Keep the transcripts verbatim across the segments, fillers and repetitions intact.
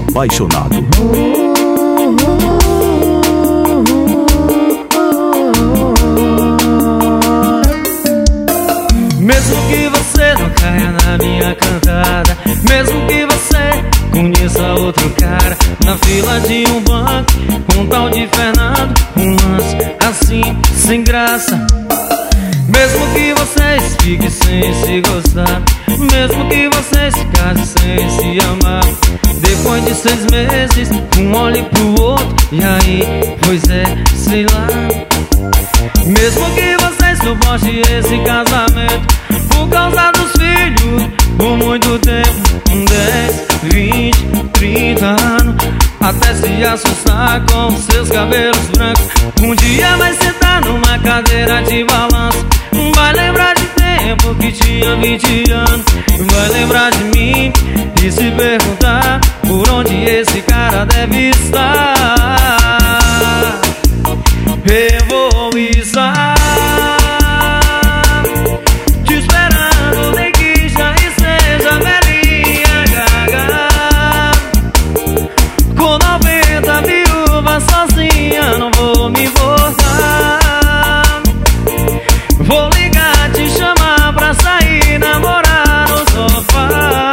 apaixonado. Mesmo que você não caia na minha cantada, mesmo que você conheça outro cara na fila de um banco, um tal de Fernando, um lance assim, sem graça. Mesmo que vocês fiquem sem se gostar, mesmo que vocês se casem sem se amar, depois de seis meses, um olha pro outro, e aí, pois é, sei lá. Mesmo que vocês suportem esse casamento por causa dos filhos, por muito tempo, dez, vinte, trinta anos, até se assustar com seus cabelos brancos. Um dia vai sentar numa cadeira de balanço, vai lembrar de tempo que tinha vinte anos, vai lembrar de mim e se perguntar por onde esse cara deve estar. Eu vou estar te esperando, nem que já seja velhinha gaga, com noventa viúvas sozinha, não vou me importar. Vou ligar, te chamar pra sair, namorar no sofá,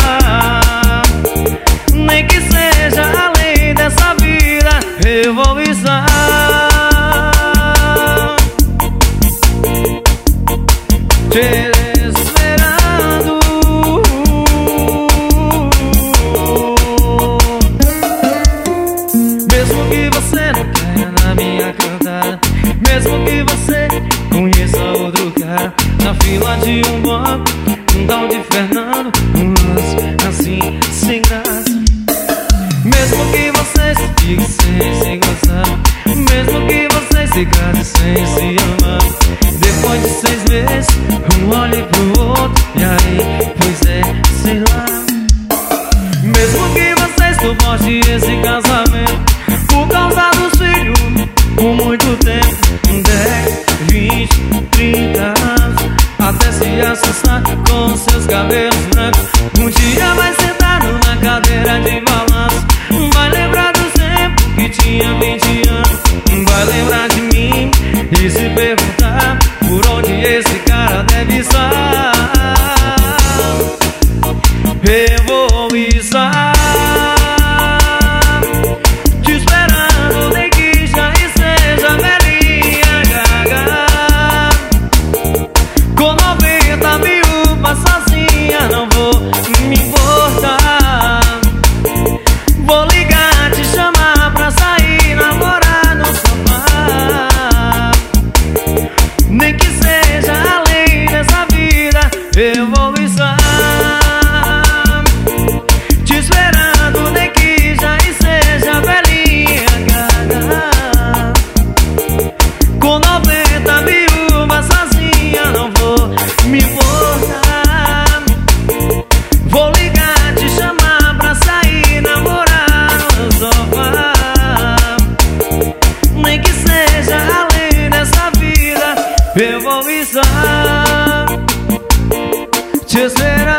nem que seja além dessa vida, eu vou estar te esperando. Mesmo que você não caia na minha cantada, mesmo que você conheça outro cara na fila de um banco, um tal de Fernando, um lance assim, sem graça. Mesmo que vocês fiquem sem se gostar, mesmo que vocês se casem sem se amar, depois de seis meses, um olha pro outro, e aí, pois é, sei lá. Mesmo que vocês suportem esse casamento por causa dos filhos, por muito tempo, dez, vinte, trinta anos, até se assustar com seus cabelos brancos. Um dia vai sentar numa cadeira de balanço, vai lembrar do tempo que tinha vinte anos, vai lembrar de mim e se perguntar por onde esse cara deve estar. Eu vou estar te esperando, nem que já seja velhinha gaga, com noventa viúvas sozinha, não vou me importar. Vou ligar, te chamar pra sair, namorar no sofá, nem que seja além dessa vida, eu vou estar te esperando, nem que já seja velhinha gaga, com noventa viúvas sozinha, não vou me importar. Vou ligar, te chamar pra sair, namorar no sofá, nem que seja além dessa vida, eu vou estar te esperando.